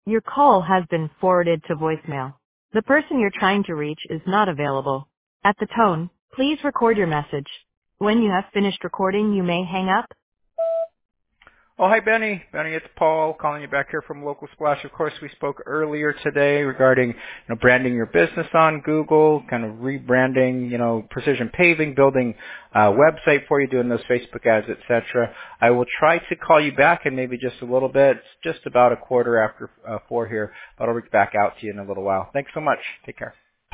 Your call has been forwarded to voicemail. The person you're trying to reach is not available. At the tone, please record your message. When you have finished recording, you may hang up. Oh, hi, Benny. Benny, it's Paul calling you back here from Local Splash. Of course, we spoke earlier today regarding, branding your business on Google, kind of rebranding, precision paving, building a website for you, doing those Facebook ads, etc. I will try to call you back in maybe just a little bit. It's just about a quarter after 4 here, but I'll reach back out to you in a little while. Thanks so much. Take care.